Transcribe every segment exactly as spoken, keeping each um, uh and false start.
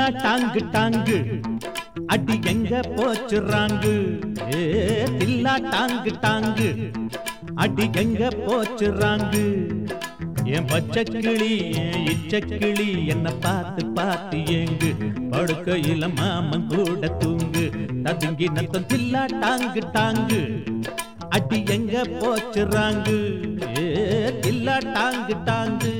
டாங்கு டாங்கு அடி எங்க போச்சுறாங்கு தில்லா டாங்கு டாங்கு அடி எங்க போச்சுறாங்கு என் பச்சை கிளி என் இச்ச கிளி என்ன பார்த்து பார்த்து ஏங்கு படுக்கையில மாமன் கூட தூங்கு ததுங்கி நத்தம் தில்லா டாங்கு டாங்கு அடி எங்க போச்சுறாங்கு தில்லா டாங்கு டாங்கு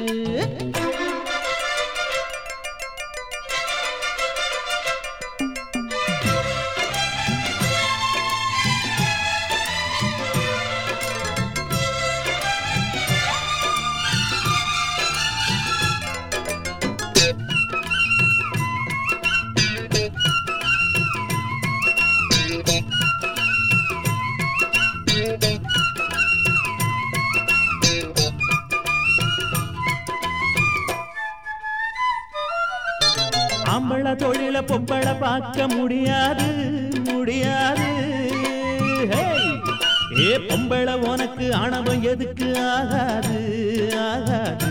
ஆம்பள தொழில பொம்பள பார்க்க முடியாது முடியாது ஏ பொம்பள உனக்கு ஆணவம் எதுக்கு ஆகாது ஆகாது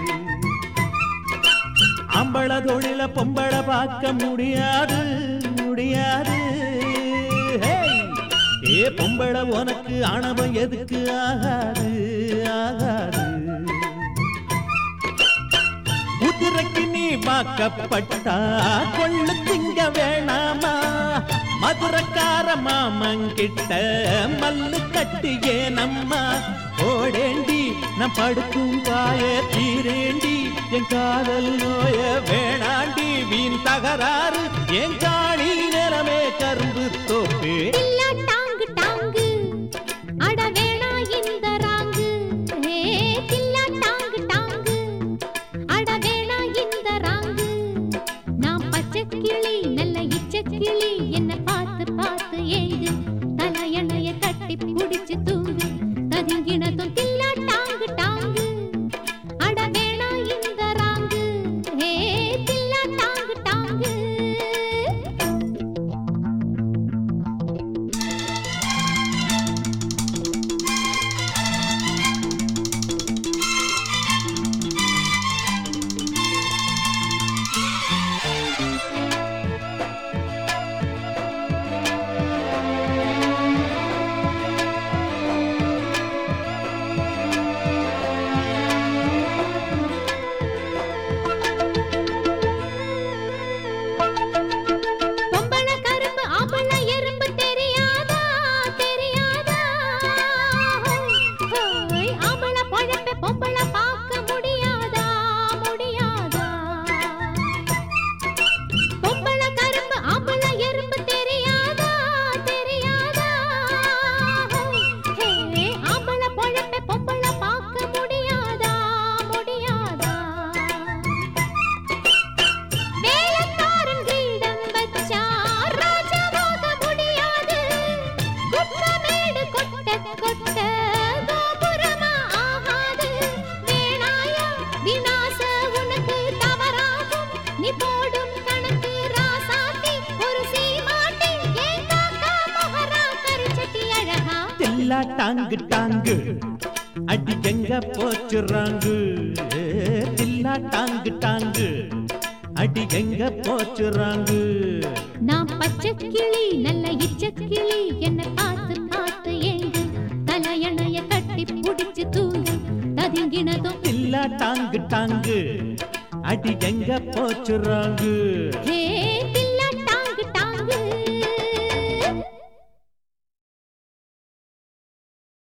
ஆம்பள தொழில பொம்பள பார்க்க முடியாது முடியாது ஏ பொம்பள உனக்கு ஆணவம் எதுக்கு ஆகாது ஆகாது குதிரைக்கு நீ வாக்கப்பட்டா கொள்ளு திங்க வேணாமா மதுரக்கார மாமங்கிட்ட மல்லு கட்டியே நம்மா ஓடேண்டி நான் படுக்கும் பாய தீரேண்டி என் காதல் நோய வேணாண்டி வீண் தகராறு என் காணி நிலமே கரும்பு தோப்பே கிளி என்ன பார்த்து பார்த்து ஏங்கு தலையணைய கட்டி பிடிச்சு தூங்கு ததுங்கினதும் தில்லா டாங்கு டாங்கு அட வேணா இந்த ராங்கு ஹே தில்லா டாங்கு டாங்கு தில்லா டாங்கு டாங்கு அடி எங்க போச்சுறாங்கு தில்லா டாங்கு டாங்கு அடி எங்க போச்சுறாங்கு நான் பச்சை கிளி நல்ல இச்ச கிளி என்ன பார்த்து பார்த்து ஏங்கு தலையணைய கட்டி பிடிச்சு தூங்கு ததுங்கினதும் தில்லா டாங்கு டாங்கு அடி எங்க போச்சுறாங்கு ஹே